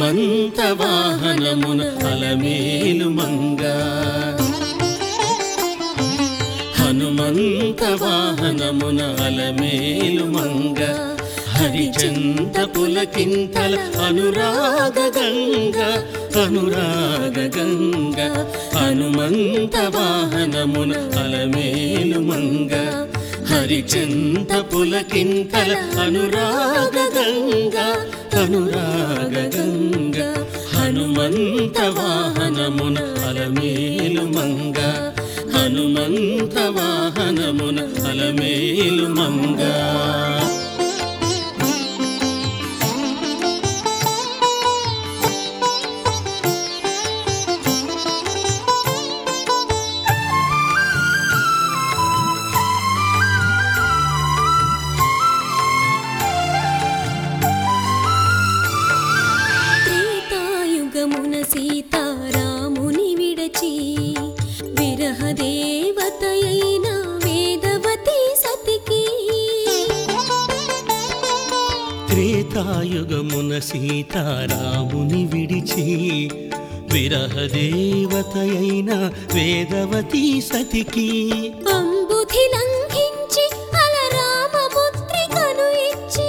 హనుమంత వాహనమున అలమేలు మంగ హనుమంత వాహనమున అలమేలు మంగ హరిచంత పులకింతల అనురాగ గంగ అనురాగ గంగ హనుమంత వాహనమున అలమేలు మంగ హరిచంత పులకింతల అనురాగ గంగ అనురాగ గంగ హనుమంత వాహనమున అలమేలు మంగ హనుమంత వాహనమున అలమేలు మంగ సీతారాముని విడచి విరహ దేవతయైన వేదవతి సతికి త్రేతాయుగమున సీతారాముని విడిచి విరహ దేవతయైన వేదవతి సతికి అంబుధి లంఘించి అలరామ ముద్రికను ఇచ్చి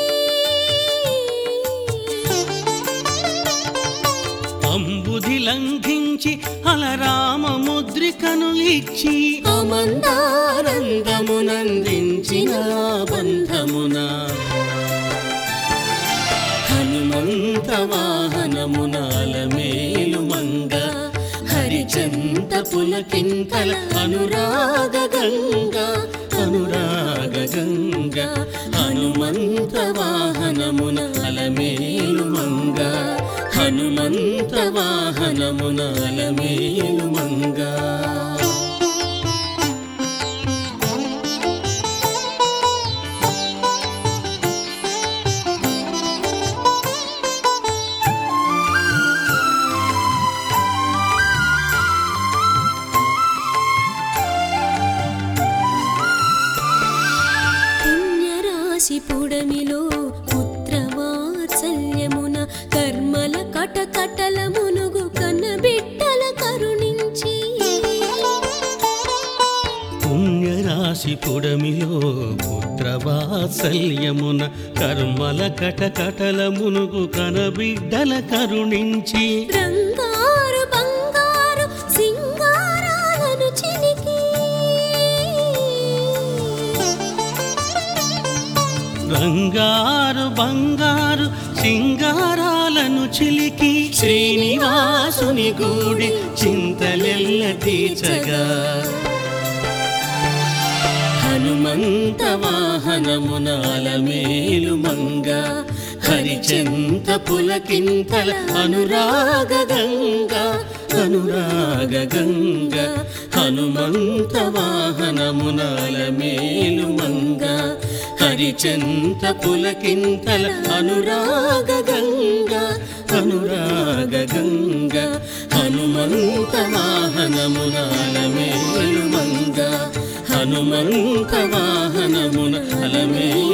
అంబుధి లంఘించి అలరామ ముద్రికను ఇచ్చి అమందానందమునందించిన బంధమున హనుమంత వాహనమున అలమేలు మంగ హరిచంత పులకింతల అనురాగ గంగ అనురాగ గంగ హనుమంత వాహనమున అలమేలు మంగ హనుమంత వాహనమున అలమేలు మంగ పుణ్యరాశి పుడమిలో పుత్రవాత్సల్యమున కర్మల కటకటల మునుగు కన్నబిడ్డల కరుణించి పుణ్యరాశి పుడమిలో పుత్రవాత్సల్యమున కర్మల కటకటల మునుగు కనబిడ్డల కరుణించి రంగారు బంగారు సింగారాలను చిలికి బంగారు బంగారు సింగారాలను చిలికి శ్రీనివాసుని గూడి చింతలెల్ల తీర్చగా హనుమంత వాహనమున అలమేలు మంగ హరిచంత పులకింతల అనురాగ గంగ అనురాగ గంగ హనుమంత వాహనమున అలమేలు మంగ హరిచంత పులకింతల అనురాగ గంగ అనురాగ గంగ హనుమంత వాహనమున అలమేలు మంగ హనుమంత వాహనమున అలమేలు